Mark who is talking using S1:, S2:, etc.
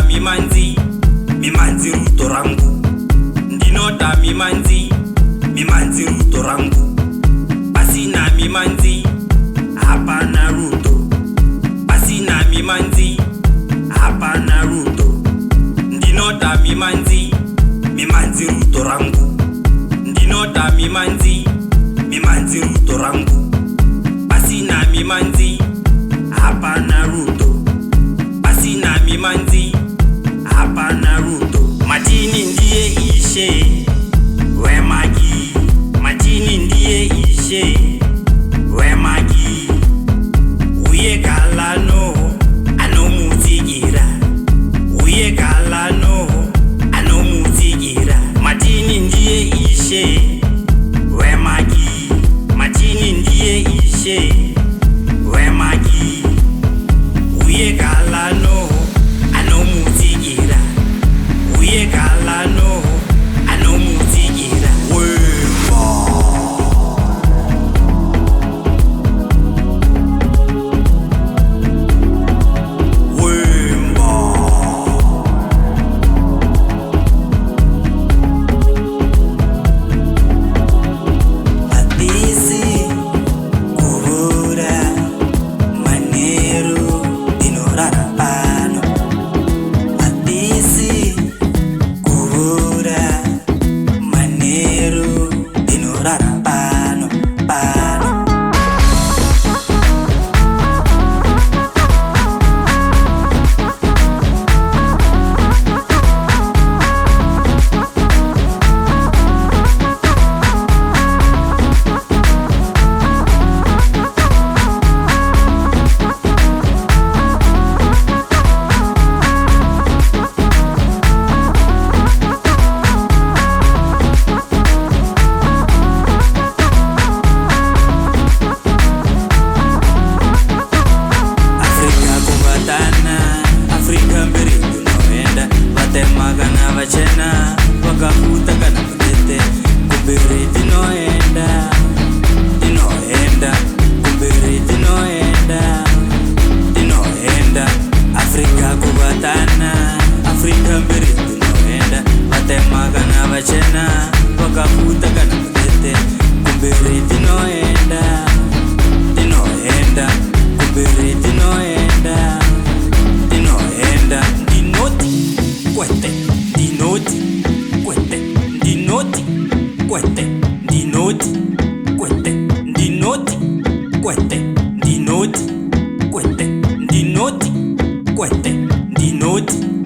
S1: mimanzi, mimanzi ruto rangu. Ndinota mimanzi, mimanzi ruto rangu. Pasina mimanzi, hapana ruto. Pasina mimanzi, hapana ruto. Ndinota mimanzi, mimanzi ruto rangu. Ndinota mimanzi, mimanzi ruto rangu. Pasina mimanzi, hapana ruto. Pasina mimanzi, hapana ruto. Majini ndiye ishe, we magi. Majini ndiye ishe, we magi. Uye galano, ano muzigira. Uye galano, ano muzigira. Majini ndiye ishe, we magi. Majini ndiye ishe, we magi. Uye galano, ano muzigira. Uye galano, ano muzigira. Magana vachena, wakafuta kana mtete. Kumbiri tinoenda, tinoenda. Kumbiri tinoenda, tinoenda. Afrika kubatana, Afrika mbiri tinoenda. Magana vachena, wakafuta kana mtete. Kumbiri tinoenda, tinoenda. Kumbiri tinoenda, tinoenda. Dinoti kwete, dinoti kwete, dinoti kwete, dinoti kwete, dinoti kwete, dinoti kwete, dinoti kwete, dinoti.